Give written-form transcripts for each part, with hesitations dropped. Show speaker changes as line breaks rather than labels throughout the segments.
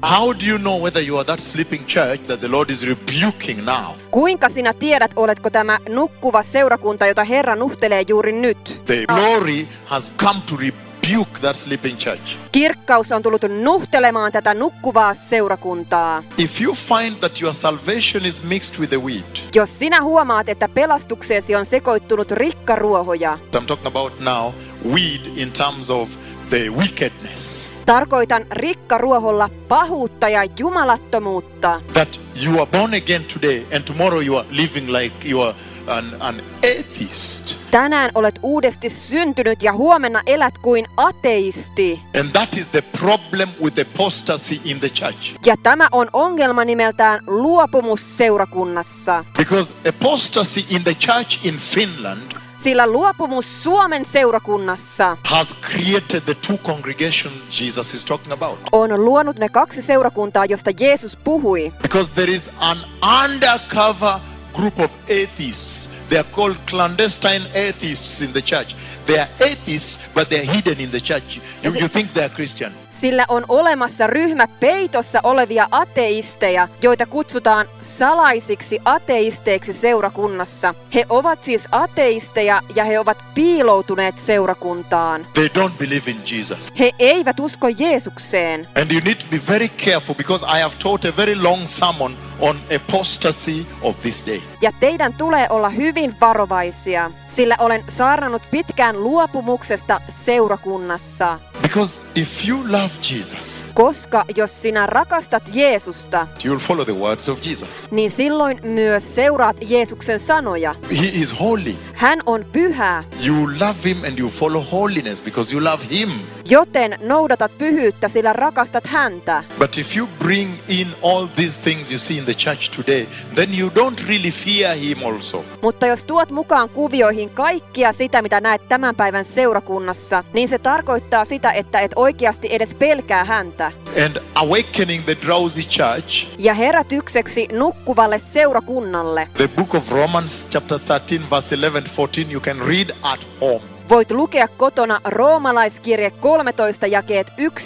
How do you know whether you are that sleeping church that the Lord is rebuking now?
Kuinka sinä tiedät, oletko tämä nukkuva seurakunta, jota Herra nuhtelee juuri nyt?
The glory has come to rebuke that sleeping church.
Kirkkaus on tullut nuhtelemaan tätä nukkuvaa seurakuntaa.
If you find that your salvation is mixed with the weed,
Jos sinä huomaat, että pelastukseesi on sekoittunut rikkaruohoja,
I'm talking about now weed in terms of the wickedness,
tarkoitan rikkaruoholla pahuutta ja jumalattomuutta.
that you are born again today and tomorrow you are living like you are an atheist.
Tänään olet uudesti syntynyt ja huomenna elät kuin ateisti.
And that is the problem with the apostasy in the church.
Ja tämä on ongelma nimeltään luopumus seurakunnassa.
Because apostasy in the church in Finland
Sillä luopumus Suomen seurakunnassa
has created the two congregations Jesus is talking about.
on luonut ne kaksi seurakuntaa, josta Jeesus puhui.
Because there is an undercover group of atheists. They are called clandestine atheists in the church. They are atheists, but they are hidden in the church. You think they are Christian.
Sillä on olemassa ryhmä peitossa olevia ateisteja, joita kutsutaan salaisiksi ateisteiksi seurakunnassa. He ovat siis ateisteja ja he ovat piiloutuneet seurakuntaan.
They don't believe in Jesus.
He eivät usko Jeesukseen.
And you need to be very careful because I have taught a very long sermon on apostasy of this day.
Ja teidän tulee olla hyvin varovaisia, sillä olen saarnannut pitkään luopumuksesta seurakunnassa.
Because if you love Jesus,
Koska jos sinä rakastat Jeesusta,
you will follow the words of Jesus.
niin silloin myös seuraat Jeesuksen sanoja.
He is holy.
Hän on pyhä,
You love him and you follow holiness because you love him.
joten noudatat pyhyyttä, sillä rakastat häntä.
But if you bring in all these things you see in the church today, then you don't really fear him also.
Mutta jos tuot mukaan kuvioihin kaikkia sitä, mitä näet tämän päivän seurakunnassa, niin se tarkoittaa sitä, että et oikeasti edes pelkää häntä.
And awakening the drowsy church,
Ja herätykseksi nukkuvalle seurakunnalle
the book of Romans chapter 13 verse 11-14 you can read at home.
voit lukea kotona Roomalaiskirje 13 jakeet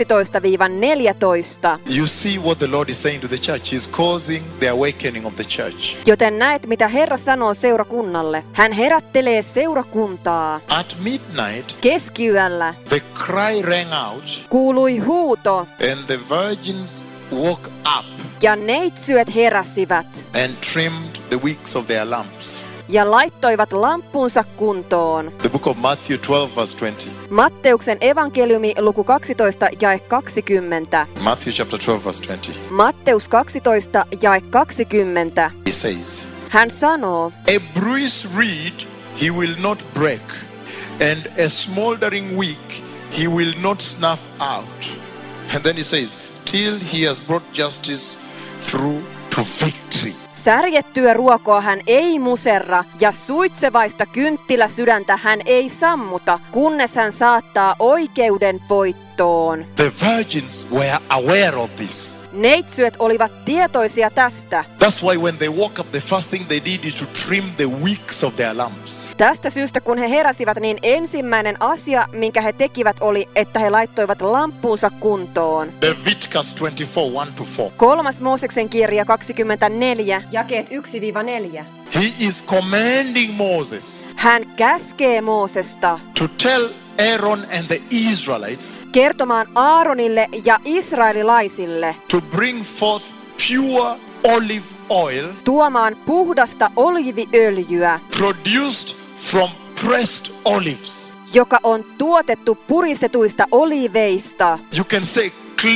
11-14.
You see what the Lord is saying to the church. He's causing the awakening of the church.
Joten näet, mitä Herra sanoo seurakunnalle. Hän herättelee seurakuntaa.
At midnight,
Keskiyöllä
the cry rang out
kuului huuto,
and the virgins woke up
ja neitsyöt heräsivät
and trimmed the wicks of their lamps.
ja laittoivat lamppunsa kuntoon.
The book of Matthew 12 verse 20.
Matteuksen evankeliumi luku 12 jae 20.
Matthew chapter 12 verse 20.
Matteus 12 jae 20.
He says,
Hän sanoo,
a bruised reed he will not break, and a smoldering wick he will not snuff out. And then he says, till he has brought justice through to victory.
särjettyä ruokoa hän ei muserra ja suitsevaista kynttiläsydäntä hän ei sammuta, kunnes hän saattaa oikeuden voittoon.
The virgins were aware of this.
Neitsyöt olivat tietoisia tästä.
That's why when they woke up, the first thing they did is to trim the wicks of their lamps.
Tästä syystä kun he heräsivät, niin ensimmäinen asia, minkä he tekivät, oli, että he laittoivat lamppuunsa kuntoon.
Leviticus 24, 1-4.
3. Mooseksen kirja 24, jakeet 1-4.
He is commanding Moses
Hän käskee Moosesta
to tell Aaron and the Israelites
kertomaan Aaronille ja israelilaisille
to bring forth pure olive oil
tuomaan puhdasta oliiviöljyä,
produced from pressed olives.
joka on tuotettu puristetuista oliiveista.
You can say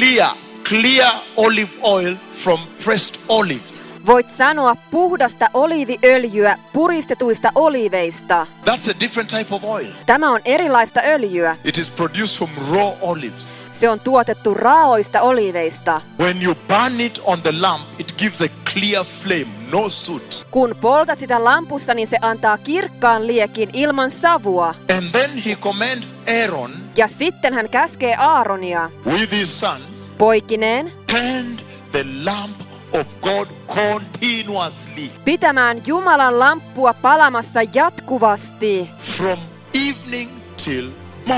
clear olive oil from pressed olives.
Voit sanoa puhdasta oliiviöljyä puristetuista oliiveista.
That's a different type of oil.
Tämä on erilaista öljyä.
It is produced from raw olives.
Se on tuotettu raoista oliiveista.
When you burn it on the lamp, it gives a clear flame, no soot.
Kun poltat sitä lampussa, niin se antaa kirkkaan liekin ilman savua.
And then he commands Aaron
Ja sitten hän käskee Aaronia
with his sons,
poikineen
tend the lamp of God continuously
pitämään Jumalan lamppua palamassa jatkuvasti
from evening till morning.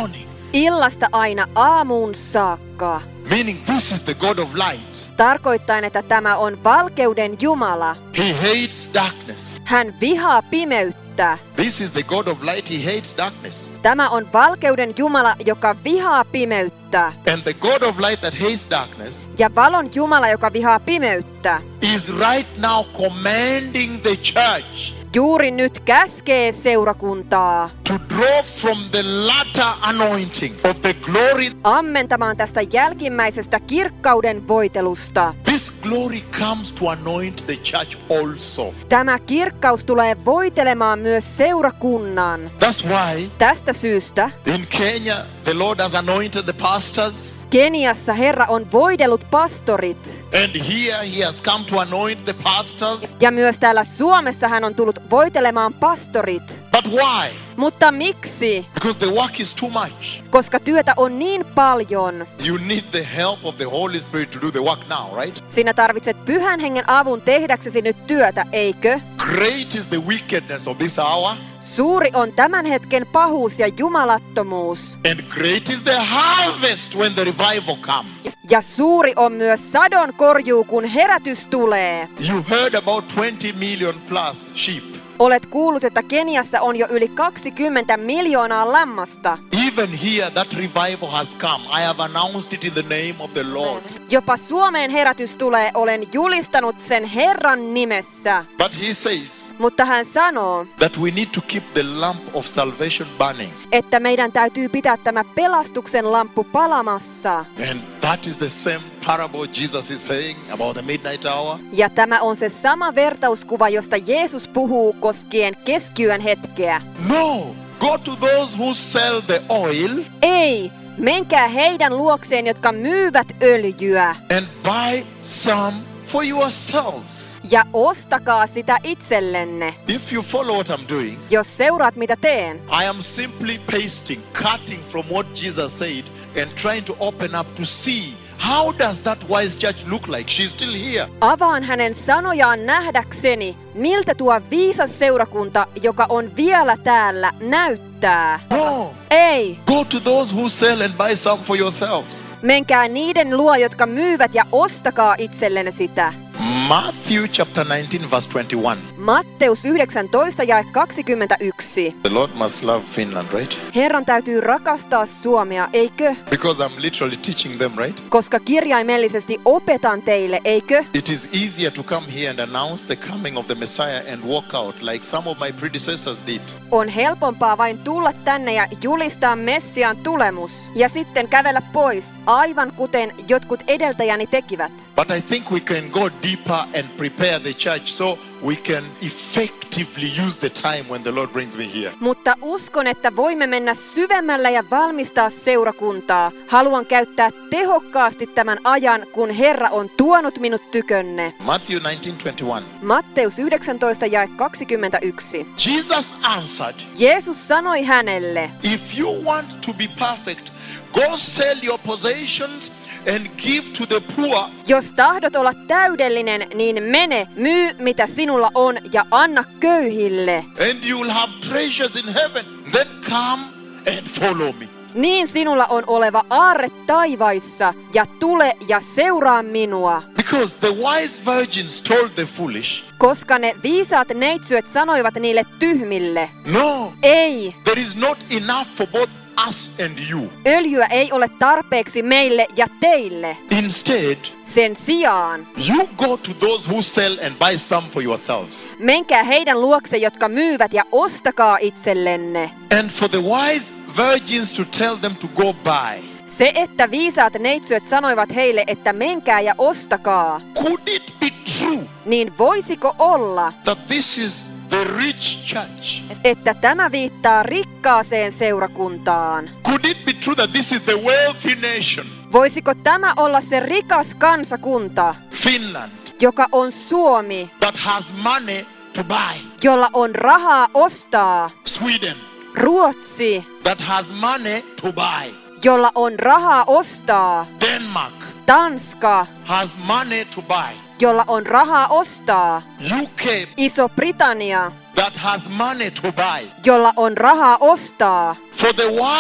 illasta aina aamuun saakka.
Meaning this is the God of light.
Tarkoittaen, että tämä on valkeuden Jumala.
He hates darkness.
Hän vihaa pimeyttä.
This is the God of light. He hates darkness.
Tämä on valkeuden Jumala, joka vihaa pimeyttä.
And the God of light that hates darkness
Ja valon Jumala, joka vihaa pimeyttä,
is right now commanding the church
juuri nyt käskee seurakuntaa
to draw from the latter anointing of the glory.
ammentamaan tästä jälkimmäisestä kirkkauden voitelusta.
This glory comes to anoint the church also.
Tämä kirkkaus tulee voitelemaan myös seurakunnan.
That's why
Tästä syystä
in Kenya the Lord has anointed the pastors,
Keniassa Herra on voidellut pastorit.
and here he has come to anoint the pastors.
Ja myös täällä Suomessa hän on tullut voitelemaan pastorit.
But why?
Mutta miksi?
Because the work is too much.
Koska työtä on niin paljon.
You need the help of the Holy Spirit to do the work now, right?
Sinä tarvitset Pyhän Hengen avun tehdäksesi nyt työtä, eikö?
Great is the wickedness of this hour,
Suuri on tämän hetken pahuus ja jumalattomuus.
and great is the harvest when the revival comes.
Ja suuri on myös sadon korjuu, kun herätys tulee.
You heard about 20 million plus sheep.
Olet kuullut, että Keniassa on jo yli 20 miljoonaa lammasta.
Even here that revival has come. I have announced it in the name of the Lord.
Jopa Suomeen herätys tulee, olen julistanut sen Herran nimessä.
But he says
Mutta hän sanoo,
that we need to keep the lamp of salvation burning.
että meidän täytyy pitää tämä pelastuksen lamppu palamassa.
And that is the same parable Jesus is saying about the midnight hour.
Ja tämä on se sama vertauskuva, josta Jeesus puhuu koskien keskiyön hetkeä.
No, go to those who sell the oil
Ei, menkää heidän luokseen, jotka myyvät öljyä,
and buy some for yourselves.
ja ostakaa sitä itsellenne.
If you follow what I'm doing,
Jos seuraat mitä teen,
I am simply pasting, cutting from what Jesus said and trying to open up to see how does that wise church look like. She's still here.
avaan hänen sanojaan nähdäkseni, miltä tuo viisas seurakunta, joka on vielä täällä, näyttää.
No,
Ei,
go to those who sell and buy some for yourselves.
menkää niiden luo, jotka myyvät, ja ostakaa itsellenne sitä.
Matthew chapter 19 verse 21.
Matteus 19 jae 21.
The Lord must love Finland, right?
Herran täytyy rakastaa Suomea, eikö?
Because I'm literally teaching them, right?
Koska kirjaimellisesti opetan teille, eikö?
It is easier to come here and announce the coming of the Messiah and walk out like some of my predecessors did.
On helpompaa vain tulla tänne ja julistaa Messiaan tulemus ja sitten kävellä pois, aivan kuten jotkut edeltäjäni tekivät.
But I think we can go deeper and prepare the church so we can effectively use the time when the Lord brings me here.
Mutta uskon, että voimme mennä syvemmällä ja valmistaa seurakuntaa. Haluan käyttää tehokkaasti tämän ajan, kun Herra on tuonut minut tykönne.
Matthew 19:21.
Matteus 19 jae 21.
Jesus answered,
Jeesus sanoi hänelle,
if you want to be perfect, go sell your possessions and give to the poor.
jos tahdot olla täydellinen, niin mene, myy mitä sinulla on ja anna köyhille.
And you will have treasures in heaven. Then come and follow me.
Niin sinulla on oleva aarre taivaissa ja tule ja seuraa minua.
Because the wise virgins told the foolish,
Koska ne viisaat neitsyöt sanoivat niille tyhmille,
no,
ei,
there is not enough for both us and you.
öljyä ei ole tarpeeksi meille ja teille.
Instead,
Sen sijaan,
you go to those who sell and buy some for yourselves.
menkää heidän luokse, jotka myyvät ja ostakaa itsellenne.
And for the wise virgins to tell them to go buy.
Se, että viisaat neitsyöt sanoivat heille, että menkää ja ostakaa,
Could it be true
niin voisiko olla,
that this is the rich church?
että tämä viittaa rikkaaseen seurakuntaan?
Could it be true that this is the wealthy nation,
Voisiko tämä olla se rikas kansakunta,
Finland,
joka on Suomi,
that has money to buy?
jolla on rahaa ostaa,
Sweden,
Ruotsi,
that has money to buy?
jolla on rahaa ostaa,
Denmark
Tanska,
has money to buy?
jolla on rahaa ostaa,
UK,
Iso-Britannia,
that has money to buy?
jolla on rahaa ostaa.
For the wise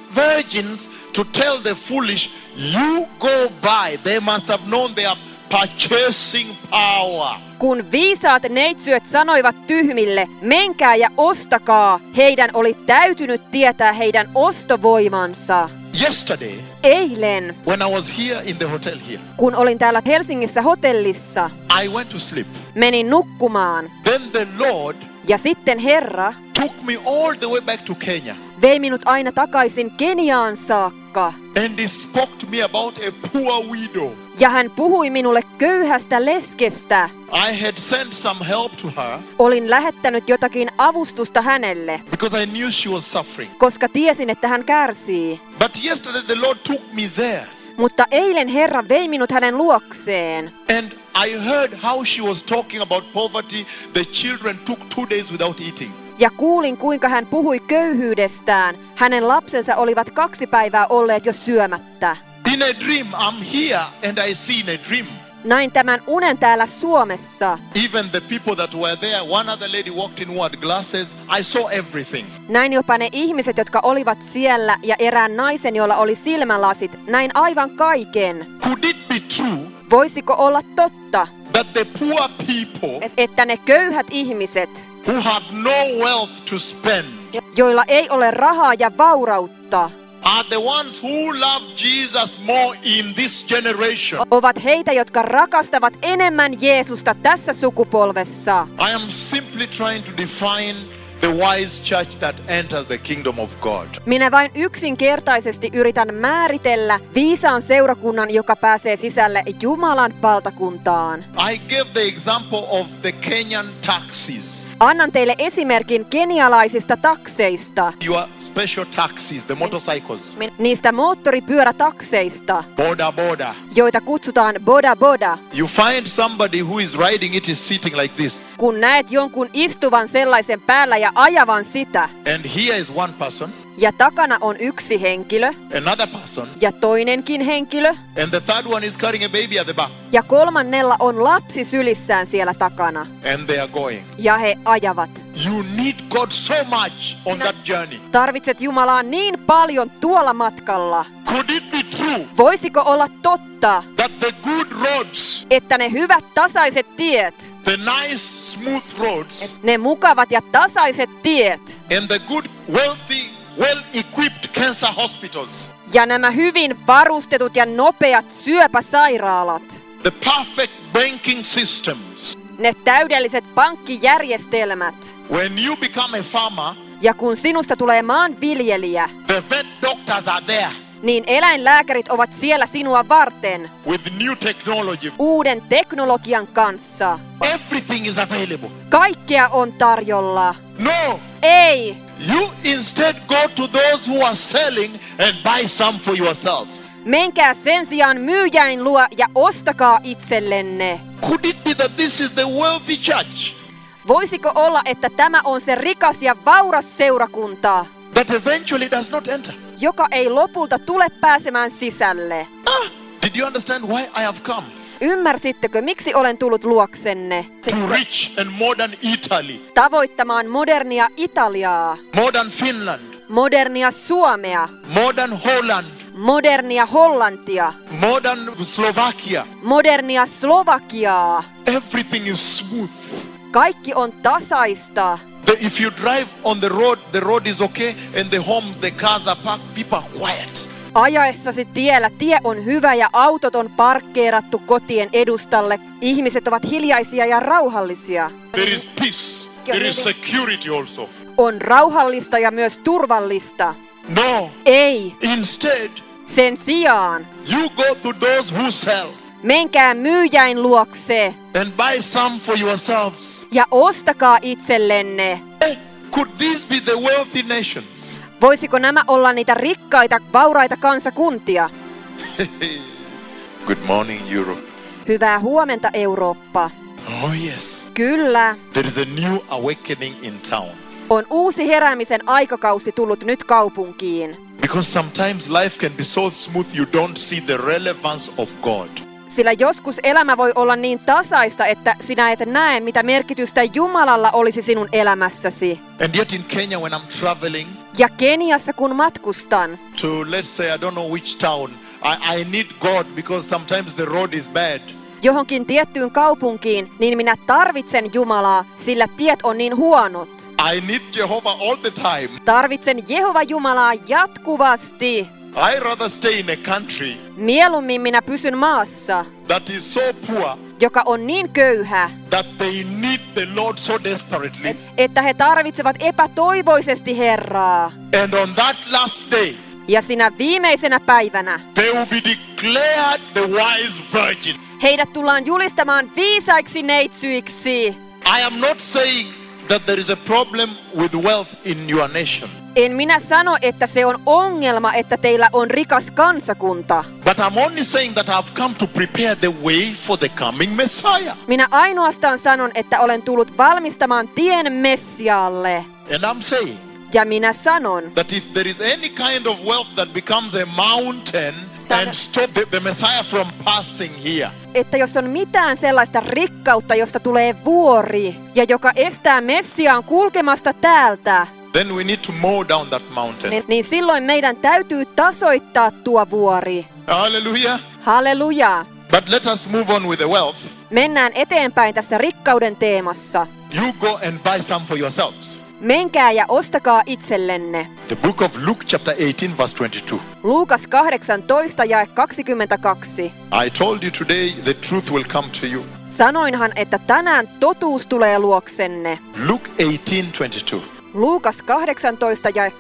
virgins to tell the foolish, you go buy. They must have known they have purchasing power.
Kun viisaat neitsyöt sanoivat tyhmille, menkää ja ostakaa, heidän oli täytynyt tietää heidän ostovoimansa.
Yesterday,
Eilen,
when I was here in the hotel here,
kun olin täällä Helsingissä hotellissa,
I went to sleep.
menin nukkumaan.
Then the Lord
Ja sitten Herra
took me all the way back to Kenya.
vei minut aina takaisin Keniaan saakka.
And he spoke to me about a poor widow.
Ja hän puhui minulle köyhästä leskestä.
I had sent some help to her
Olin lähettänyt jotakin avustusta hänelle,
because I knew she was suffering.
koska tiesin, että hän kärsii.
But yesterday the Lord took me there.
Mutta eilen Herra vei minut hänen luokseen.
And I heard how she was talking about poverty. The children took 2 days without eating.
Ja kuulin, kuinka hän puhui köyhyydestään. Hänen lapsensa olivat 2 päivää olleet jo syömättä.
In a dream, I'm here and I see in a dream.
Näin tämän unen täällä Suomessa.
Even the people that were there, one other lady walked in who had glasses. I saw everything.
Näin jopa ne ihmiset, jotka olivat siellä, ja erään naisen, jolla oli silmälasit. Näin aivan kaiken.
Could it be true
Voisiko olla totta,
that the poor people
että ne köyhät ihmiset,
who have no wealth to spend
joilla ei ole rahaa ja vaurautta,
are the ones who love Jesus more in this generation?
ovat heitä, jotka rakastavat enemmän Jeesusta tässä sukupolvessa?
I am simply trying to define the wise church that enters the kingdom of God.
Minä vain yksinkertaisesti yritän määritellä viisaan seurakunnan, joka pääsee sisälle Jumalan valtakuntaan.
I gave the example of the Kenyan taxis.
Annan teille esimerkin kenialaisista takseista,
Your special taxis, the motorcycles.
niistä moottoripyörätakseista,
Boda boda.
joita kutsutaan boda boda.
You find somebody who is riding it is sitting like this.
Kun näet jonkun istuvan sellaisen päällä ja ajavan sitä,
And here is one person,
ja takana on yksi henkilö,
another person,
ja toinenkin henkilö,
and the third one is carrying a baby at the back.
ja kolmannella on lapsi sylissään siellä takana,
And they are going.
ja he ajavat.
You need God so much on that journey.
Tarvitset Jumalaa niin paljon tuolla matkalla.
Could it be true
Voisiko olla totta,
that the good roads,
että ne hyvät tasaiset tiet,
the nice smooth roads,
ne mukavat ja tasaiset tiet,
and the good wealthy, well-equipped cancer hospitals,
ja nämä hyvin varustetut ja nopeat syöpäsairaalat,
the perfect banking systems,
ne täydelliset pankkijärjestelmät,
when you become a farmer,
ja kun sinusta tulee maanviljelijä,
the vet doctors are there
niin eläinlääkärit ovat siellä sinua varten
with new technology.
uuden teknologian kanssa.
Everything is available.
Kaikkea on tarjolla.
No,
Ei!
you instead go to those who are selling and buy some for yourselves.
Menkää sen sijaan myyjäin luo ja ostakaa itsellenne.
Could it be that this is the wealthy church
Voisiko olla, että tämä on se rikas ja vauras seurakunta,
that eventually does not enter?
joka ei lopulta tule pääsemään sisälle?
Did you understand why I have come?
Ymmärsittekö, miksi olen tullut luoksenne?
To rich and modern Italy,
Tavoittamaan modernia Italiaa,
modern Finland,
modernia Suomea,
modern Holland,
modernia Hollantia,
modern Slovakia.
modernia Slovakiaa.
Everything is smooth.
Kaikki on tasaista.
If you drive on the road is okay, and the homes, the cars are parked, people are quiet.
Ajaessasi tiellä tie on hyvä ja autot on parkkeerattu kotien edustalle. Ihmiset ovat hiljaisia ja rauhallisia.
There is peace. There is security also.
On rauhallista ja myös turvallista.
No.
Ei.
Instead,
Sen sijaan
you go to those who sell
menkää myyjäin luokse
and buy some for yourselves.
ja ostakaa itsellenne.
Could these be the wealthy nations?
Voisiko nämä olla niitä rikkaita, vauraita kansakuntia?
Good morning, Europe.
Hyvää huomenta, Eurooppa.
Oh yes.
Kyllä,
There is a new awakening in town.
on uusi heräämisen aikakausi tullut nyt kaupunkiin.
Because sometimes life can be so smooth you don't see the relevance of God.
Sillä joskus elämä voi olla niin tasaista, että sinä et näe, mitä merkitystä Jumalalla olisi sinun elämässäsi.
And yet in Kenya when I'm traveling,
Ja Keniassa kun matkustan,
to, let's say, I don't know which town, I need God because sometimes the road is bad.
johonkin tiettyyn kaupunkiin, niin minä tarvitsen Jumalaa, sillä tiet on niin huonot.
I need Jehovah all the time.
Tarvitsen Jehova Jumalaa jatkuvasti.
I rather stay in a country
Mieluummin minä pysyn maassa,
that is so poor
joka on niin köyhä,
that they need the Lord so desperately.
että he tarvitsevat epätoivoisesti Herraa.
And on that last day,
Ja sinä viimeisenä päivänä
they will be declared the wise virgin.
heidät tullaan julistamaan viisaiksi neitsyiksi.
I am not saying that there is a problem with wealth in your nation.
En minä sano, että se on ongelma, että teillä on rikas kansakunta.
But I'm only saying that I've come to prepare the way for the coming Messiah.
Minä ainoastaan sanon, että olen tullut valmistamaan tien Messialle.
And I'm saying
Ja minä sanon,
that if there is any kind of wealth that becomes a mountain and stop the Messiah from passing here,
että jos on mitään sellaista rikkautta, josta tulee vuori, ja joka estää Messiaan kulkemasta täältä,
then we need to mow down that mountain.
niin silloin meidän täytyy tasoittaa tuo vuori.
Hallelujah.
Halleluja!
But let us move on with the wealth.
Mennään eteenpäin tässä rikkauden teemassa.
You go and buy some for yourselves.
Menkää ja ostakaa itsellenne.
The book of Luke chapter 18 verse 22.
Luukas 18 jae 22.
I told you today the truth will come to you.
Sanoinhan, että tänään totuus tulee luoksenne.
Luke 18:22.
Luukas 18 jae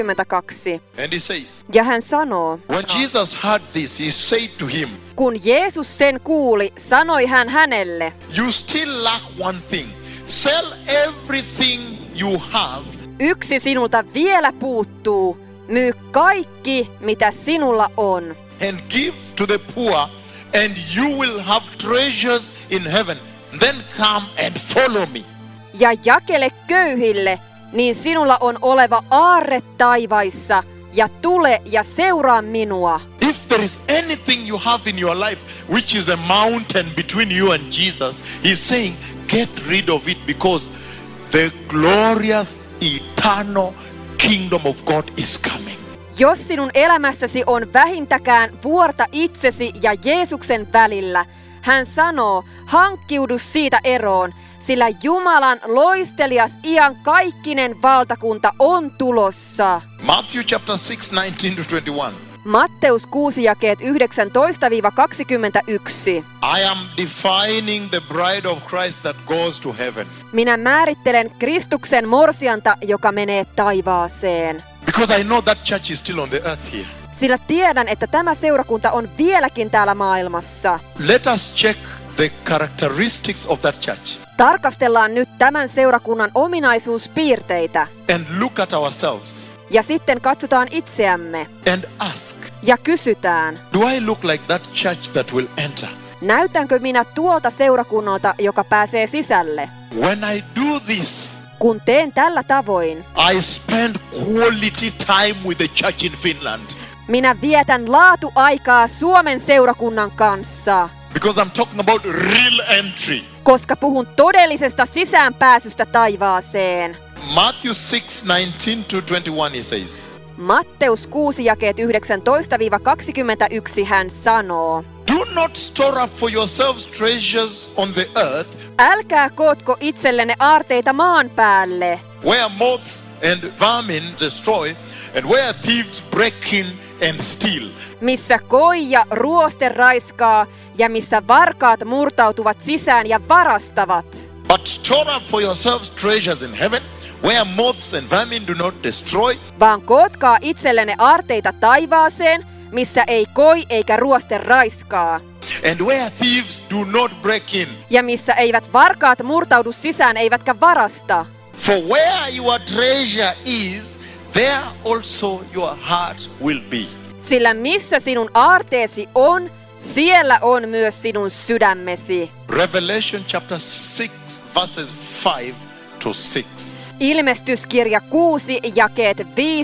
22.
And he says,
Ja hän sanoo,
when Jesus heard this, he said to him,
kun Jeesus sen kuuli, sanoi hän hänelle,
you still lack one thing. Sell everything you have
yksi sinulta vielä puuttuu. Myy kaikki, mitä sinulla on.
and give to the poor, and you will have treasures in heaven. Then come and follow me.
Ja jakele köyhille, niin sinulla on oleva aarre taivaissa, ja tule ja seuraa minua.
If there is anything you have in your life which is a mountain between you and Jesus, he's saying, get rid of it because the glorious eternal kingdom of God is coming.
Jos sinun elämässäsi on vähintäkään vuorta itsesi ja Jeesuksen välillä, hän sanoo, hankkiudu siitä eroon, sillä Jumalan loistelias iankaikkinen valtakunta on tulossa.
Matthew chapter 6, 19-21.
Matteus 6 jakeet 19-21.
I am defining the bride of Christ that goes to heaven.
Minä määrittelen Kristuksen morsianta, joka menee taivaaseen.
Because I know that church is still on the earth here.
Sillä tiedän, että tämä seurakunta on vieläkin täällä maailmassa.
Let us check the characteristics of that church
Tarkastellaan nyt tämän seurakunnan ominaisuuspiirteitä.
and look at ourselves
Ja sitten katsotaan itseämme
and ask,
ja kysytään,
do I look like that church that will enter?
näytänkö minä tuolta seurakunnalta, joka pääsee sisälle?
When I do this,
Kun teen tällä tavoin,
I spend quality time with the church in Finland.
minä vietän laatuaikaa Suomen seurakunnan kanssa,
Because I'm talking about real entry.
koska puhun todellisesta sisäänpääsystä taivaaseen.
Matthew 6, 19-21 he says,
Matteus 6 jakeet 19-21 hän sanoo,
do not store up for yourselves treasures on the earth,
älkää kootko itsellenne aarteita maan päälle,
where moths and vermin destroy, and where thieves break in and steal.
missä koi ja ruoste raiskaa ja missä varkaat murtautuvat sisään ja varastavat.
But store up for yourselves treasures in heaven, where moths and vermin do not destroy,
Vaan kootkaa itsellenne aarteita taivaaseen, missä ei koi eikä ruoste raiskaa,
and where thieves do not break in.
ja missä eivät varkaat murtaudu sisään eivätkä varasta.
For where your treasure is, there also your heart will be.
Sillä missä sinun aarteesi on, siellä on myös sinun sydämesi.
Revelation chapter 6 verses 5-6.
Ilmestyskirja 6 jakeet 5-6.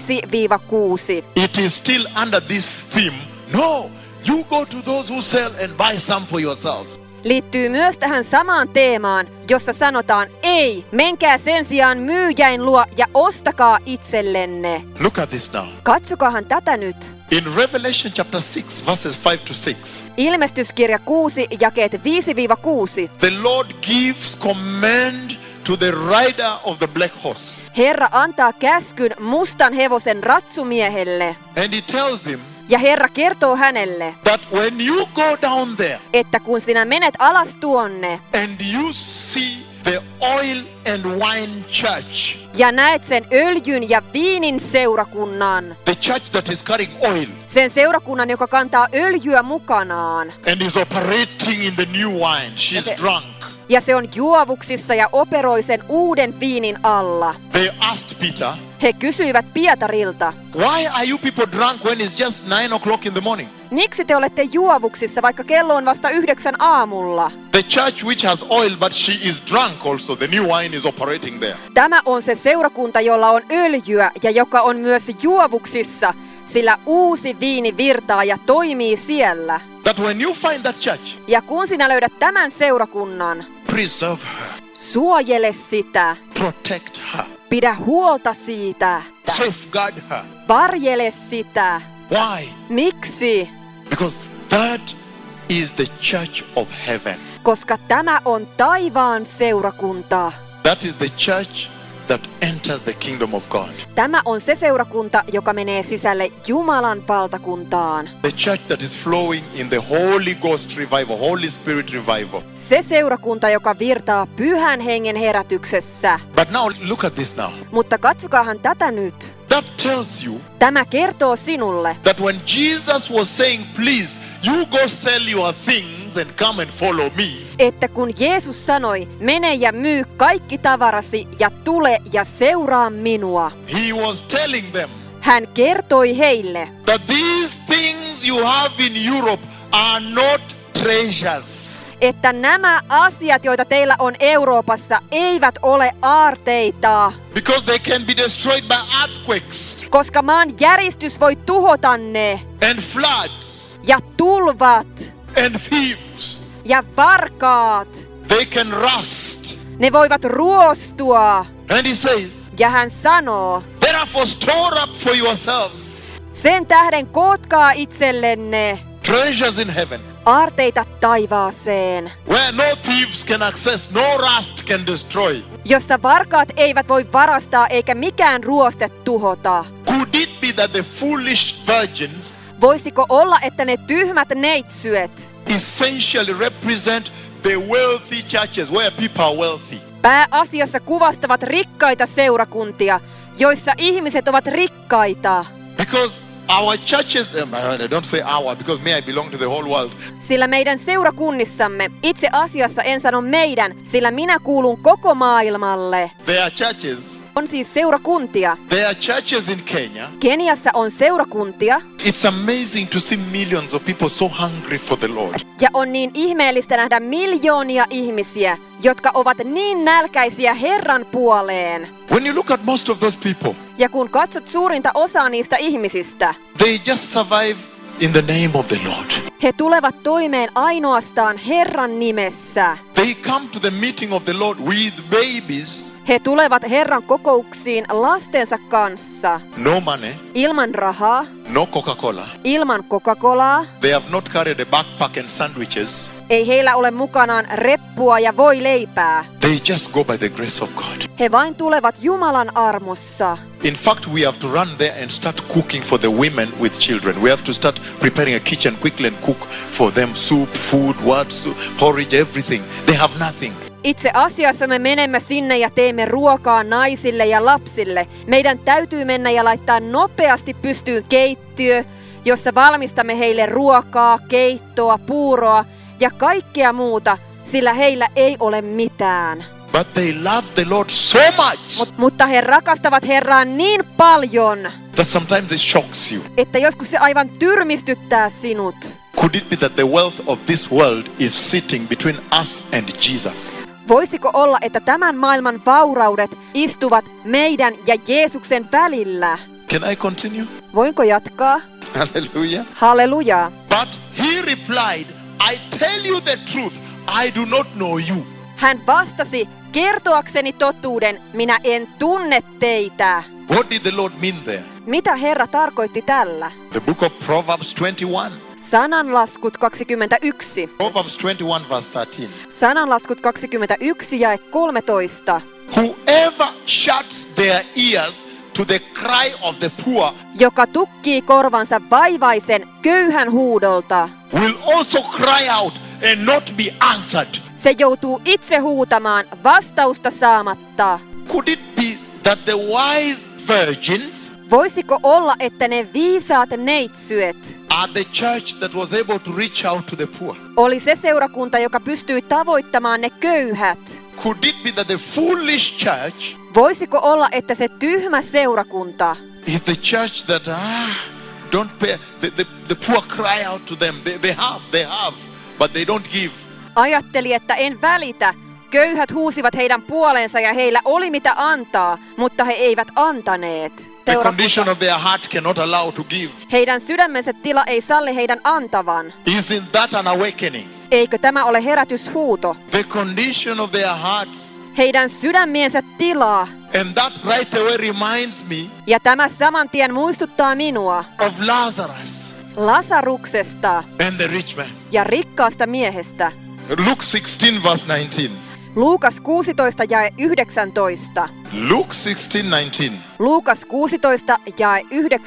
It is still under this theme. No, you go to those who sell and buy some for yourselves.
liittyy myös tähän samaan teemaan, jossa sanotaan, ei, menkää sen sijaan myyjäin luo ja ostakaa itsellenne.
Look at this now.
Katsokahan tätä nyt.
In Revelation chapter 6, verses 5-6,
Ilmestyskirja 6, jakeet 5-6.
the Lord gives command to the rider of the black horse.
Herra antaa käskyn mustan hevosen ratsumiehelle.
And he tells him
Ja Herra kertoo hänelle,
that when you go down there
että kun sinä menet alas tuonne
and you see the oil and wine church,
ja näet sen öljyn ja viinin seurakunnan,
the church that is carrying oil
sen seurakunnan, joka kantaa öljyä mukanaan,
and is operating in the new wine, she's drunk.
ja se on juovuksissa ja operoi sen uuden viinin alla.
They asked Peter,
He kysyivät Pietarilta,
why are you people drunk when it's just 9 o'clock in the morning?
miksi te olette juovuksissa, vaikka kello on vasta 9 aamulla?
The church which has oil, but she is drunk also. The new wine is operating there.
Tämä on se seurakunta, jolla on öljyä ja joka on myös juovuksissa, sillä uusi viini virtaa ja toimii siellä.
That when you find that church,
Ja kun sinä löydät tämän seurakunnan,
preserve her,
suojele sitä,
protect her,
pidä huolta siitä,
safeguard her.
varjele sitä.
Why?
Miksi?
Because that is the church of heaven.
Koska tämä on taivaan seurakunta.
That is the church that enters the kingdom of God.
Tämä on se seurakunta, joka menee sisälle Jumalan valtakuntaan.
The church that is flowing in the Holy Ghost revival, Holy Spirit revival.
Se seurakunta, joka virtaa Pyhän Hengen herätyksessä.
But now look at this now.
Mutta katsokaahan tätä nyt.
That tells you
Tämä kertoo sinulle,
that when Jesus was saying, please, you go sell your things and come and follow me,
että kun Jeesus sanoi, mene ja myy kaikki tavarasi ja tule ja seuraa minua.
he was telling them
Hän kertoi heille,
that these things you have in Europe are not treasures.
että nämä asiat, joita teillä on Euroopassa, eivät ole aarteita,
Because they can be destroyed by earthquakes
koska maan järistys voi tuhota ne,
and floods
ja tulvat,
and thieves.
ja varkaat.
They can rust.
Ne voivat ruostua.
And he says,
Ja hän sanoo,
therefore store up for yourselves
sen tähden kootkaa itsellenne
treasures in heaven,
aarteita taivaaseen,
where no thieves can access, no rust can destroy.
jossa varkaat eivät voi varastaa eikä mikään ruoste tuhota.
Could it be that the foolish virgins
Voisiko olla, että ne tyhmät neitsyet
essentially represent the wealthy churches where people are wealthy?
pääasiassa kuvastavat rikkaita seurakuntia, joissa ihmiset ovat rikkaita?
Because our churches, don't say our, because me, I belong to the whole world.
Sillä meidän seurakunnissamme, itse asiassa en sano meidän, sillä minä kuulun koko maailmalle.
There are churches.
On siis seurakuntia.
There are churches in Kenya.
Keniassa on seurakuntia,
It's amazing to see millions of people so hungry for the Lord.
ja on niin ihmeellistä nähdä miljoonia ihmisiä, jotka ovat niin nälkäisiä Herran puoleen.
When you look at most of those people,
Ja kun katsot suurinta osaa niistä ihmisistä,
they just survive in the name of the Lord.
he tulevat toimeen ainoastaan Herran nimessä.
They come to the meeting of the Lord with babies,
He tulevat Herran kokouksiin lastensa kanssa,
no money,
ilman rahaa,
no Coca-Cola.
ilman Coca-Colaa.
They have not carried a backpack and sandwiches.
Ei heillä ole mukanaan reppua ja voileipää.
They just go by the grace of God.
He vain tulevat Jumalan armossa.
In fact, we have to run there and start cooking for the women with children. We have to start preparing a kitchen quickly and cook for them soup, food, porridge, everything. They have nothing.
Itse asiassa me menemme sinne ja teemme ruokaa naisille ja lapsille. Meidän täytyy mennä ja laittaa nopeasti pystyyn keittiö, jossa valmistamme heille ruokaa, keittoa, puuroa ja kaikkea muuta, sillä heillä ei ole mitään.
But they love the Lord so much
Mutta he rakastavat Herraa niin paljon,
that sometimes it shocks you.
että joskus se aivan tyrmistyttää sinut.
Could it be that the wealth of this world is sitting between us and Jesus?
Voisiko olla, että tämän maailman vauraudet istuvat meidän ja Jeesuksen välillä?
Can I continue?
Voinko jatkaa?
Hallelujah.
Halleluja.
But he replied, I tell you the truth, I do not know you.
Hän vastasi, kertoakseni totuuden, minä en tunne teitä.
What did the Lord mean there?
Mitä Herra tarkoitti tällä?
The book of Proverbs 21.
Sananlaskut 21.
Proverbs 21 verse 13.
Sananlaskut 21 jae 13.
Whoever shuts their ears to the cry of the poor
Joka tukkii korvansa vaivaisen köyhän huudolta.
will also cry out and not be answered.
Se joutuu itse huutamaan vastausta saamatta.
Could it be that the wise virgins
Voisiko olla, että ne viisaat neitsyet
are the church that was able to reach out to the poor?
oli se seurakunta, joka pystyi tavoittamaan ne köyhät?
Could it be that the foolish church
Voisiko olla, että se tyhmä seurakunta
is the church that don't pay? The poor cry out to them. They have, but they don't give.
ajatteli, että en välitä? Köyhät huusivat heidän puoleensa ja heillä oli mitä antaa, mutta he eivät antaneet.
The condition of their heart cannot allow to give.
Heidän sydämensä tila ei salli heidän antavan.
Isn't that an awakening?
Eikö tämä ole herätyshuuto?
The condition of their hearts.
Heidän sydämiensä tilaa.
And that right away reminds me
Ja tämä saman tien muistuttaa minua
of Lazarus
Lasaruksesta
and the rich man.
ja rikkaasta miehestä.
Luke 16 verse 19.
Luukas 16 jae 19.
Luke 16:19.
Luukas 16 jae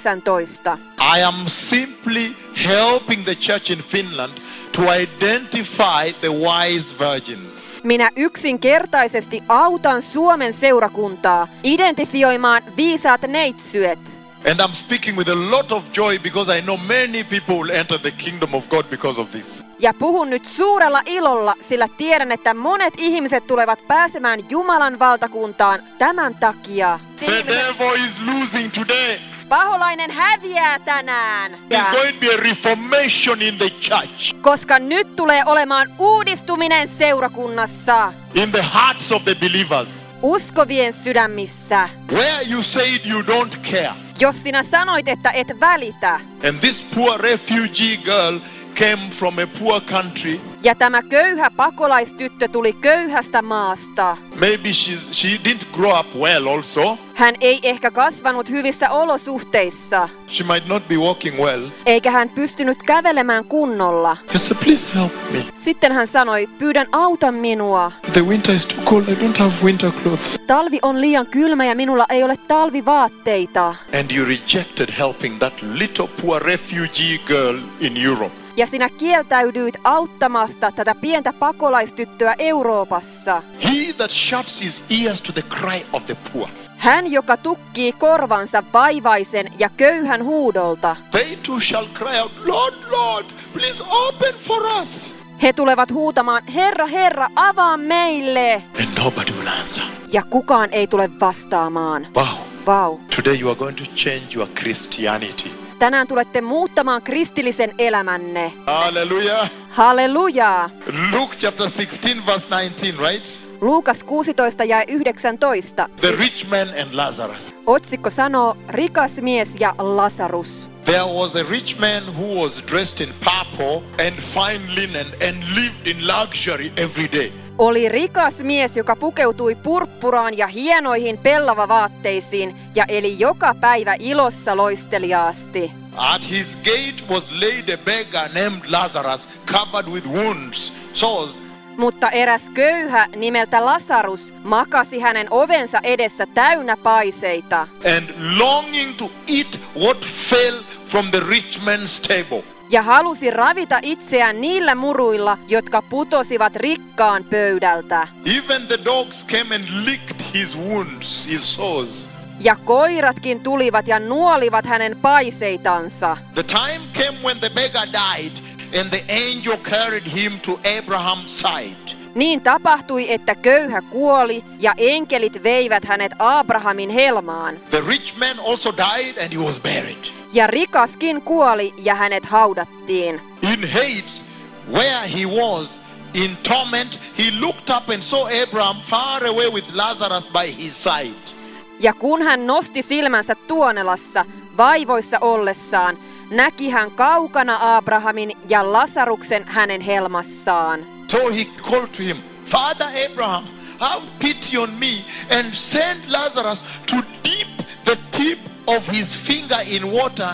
19.
I am simply helping the church in Finland to identify the wise virgins.
Minä yksinkertaisesti autan Suomen seurakuntaa identifioimaan viisaat neitsyet.
And I'm speaking with a lot of joy because I know many people will enter the kingdom of God because of this.
Ja puhun nyt suurella ilolla, sillä tiedän, että monet ihmiset tulevat pääsemään Jumalan valtakuntaan tämän takia.
The devil is losing today.
Paholainen häviää tänään.
There's going to be a reformation in the church.
Koska nyt tulee olemaan uudistuminen seurakunnassa.
In the hearts of the believers.
Uskovien sydämissä.
Where you said you don't care.
Jos sinä sanoit, että et välitä.
And this poor refugee girl came from a poor country.
Ja tämä köyhä pakolaistyttö tuli köyhästä maasta.
Maybe she didn't grow up well also.
Hän ei ehkä kasvanut hyvissä olosuhteissa.
She might not be walking well.
Eikä hän pystynyt kävelemään kunnolla.
He said, please help me.
Sitten hän sanoi, pyydän auta minua.
The winter is too cold. I don't have winter clothes.
Talvi on liian kylmä ja minulla ei ole talvivaatteita.
And you rejected helping that little poor refugee girl in Europe.
Ja sinä kieltäydyit auttamasta tätä pientä pakolaistyttöä Euroopassa.
He that shuts his ears to the cry of the poor.
Hän, joka tukkii korvansa vaivaisen ja köyhän huudolta.
They too shall cry out, Lord, Lord, please open for us.
He tulevat huutamaan, Herra, Herra, avaa meille.
And nobody will answer.
Ja kukaan ei tule vastaamaan.
Wow.
Vau.
Today you are going to change your Christianity.
Tänään tulette muuttamaan kristillisen elämänne.
Hallelujah.
Hallelujaa.
Luke chapter 16 verse 19, right?
Luukas 16 jae 19.
The rich man and Lazarus.
Otsikko sanoo, rikas mies ja Lasarus.
There was a rich man who was dressed in purple and fine linen and lived in luxury every day.
Oli rikas mies, joka pukeutui purppuraan ja hienoihin pellavavaatteisiin ja eli joka päivä ilossa loisteliaasti.
At his gate was laid a beggar named Lazarus, covered with wounds, sores.
Mutta eräs köyhä nimeltä Lasarus makasi hänen ovensa edessä täynnä paiseita.
And longing to eat what fell from the rich man's table.
Ja halusi ravita itseään niillä muruilla, jotka putosivat rikkaan pöydältä.
Even the dogs came and licked his wounds, his sores.
Ja koiratkin tulivat ja nuolivat hänen paiseitansa.
The time came when the beggar died and the angel carried him to Abraham's side.
Niin tapahtui, että köyhä kuoli ja enkelit veivät hänet Abrahamin helmaan.
The rich man also died and he was buried.
Ja rikaskin kuoli ja hänet haudattiin.
In Hades, where he was in torment, he looked up and saw Abraham far away with Lazarus by his side.
Ja kun hän nosti silmänsä tuonelassa, vaivoissa ollessaan, näki hän kaukana Abrahamin ja Lasaruksen hänen helmassaan.
So he called to him, Father Abraham, have pity on me and send Lazarus to dip the tip of his finger in water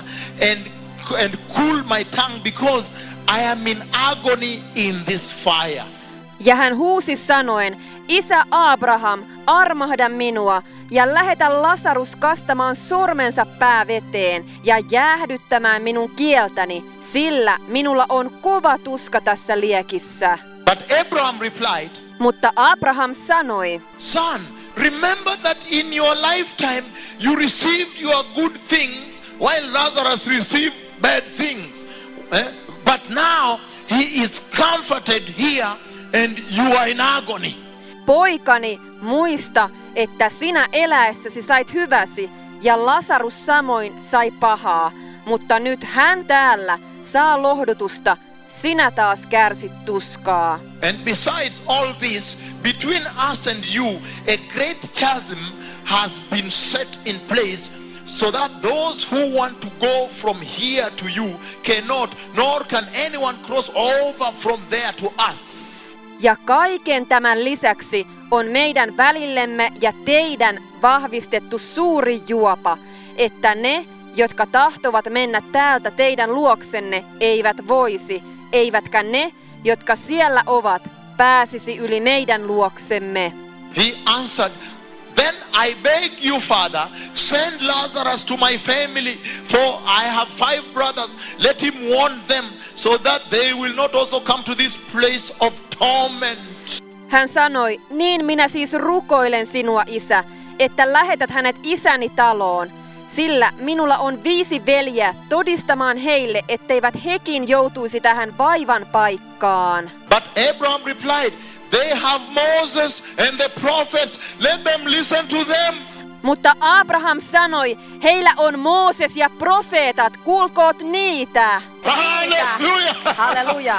and cool my tongue because I am in agony in this fire.
Ja hän huusi sanoen, Isä Abraham, armahda minua ja lähetä Lasarus kastamaan sormensa pääveteen ja jäähdyttämään minun kieltäni, sillä minulla on kova tuska tässä liekissä.
But Abraham replied,
Mutta Abraham sanoi,
Son, remember that in your lifetime you received your good things while Lazarus received bad things. But now he is comforted here and you are in agony.
Poikani, muista, että sinä eläessäsi sait hyväsi ja Lasarus samoin sai pahaa, mutta nyt hän täällä saa lohdutusta, sinä taas kärsit tuskaa.
And besides all this, between us and you, a great chasm has been set in place so that those who want to go from here to you cannot, nor can anyone cross over from there to us.
Ja kaiken tämän lisäksi on meidän välillemme ja teidän vahvistettu suuri juopa, että ne, jotka tahtovat mennä täältä teidän luoksenne, eivät voisi, eivätkä ne, jotka siellä ovat, pääsisi yli meidän luoksemme.
He answered, Then I beg you, Father, send Lazarus to my family, for I have 5 brothers. Let him warn them, so that they will not also come to this place of torment.
Hän sanoi, niin minä siis rukoilen sinua, Isä, että lähetät hänet isäni taloon, sillä minulla on 5 veljeä todistamaan heille, etteivät hekin joutuisi tähän vaivan paikkaan.
But Abraham replied, They have Moses and the prophets, let them listen to them.
Mutta Abraham sanoi, heillä on Mooses ja profeetat, kuulkoot niitä.
Hallelujah!
Halleluja.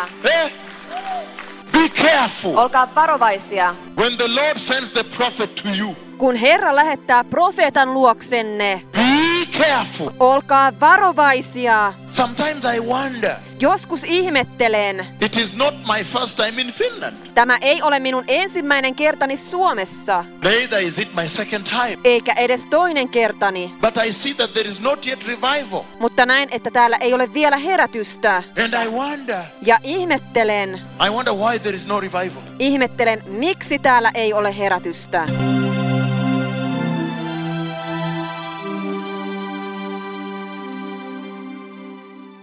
Be careful
Olkaa varovaisia.
when the Lord sends the prophet to you.
Kun Herra lähettää profeetan luoksenne,
Be careful.
olkaa varovaisia.
Sometimes I wonder,
Joskus ihmettelen.
it is not my first time in Finland.
Tämä ei ole minun ensimmäinen kertani Suomessa,
Neither is it my second time.
eikä edes toinen kertani.
But I see that there is not yet revival.
Mutta näin, että täällä ei ole vielä herätystä.
And I wonder
Ja ihmettelen,
why there is no revival.
miksi täällä ei ole herätystä.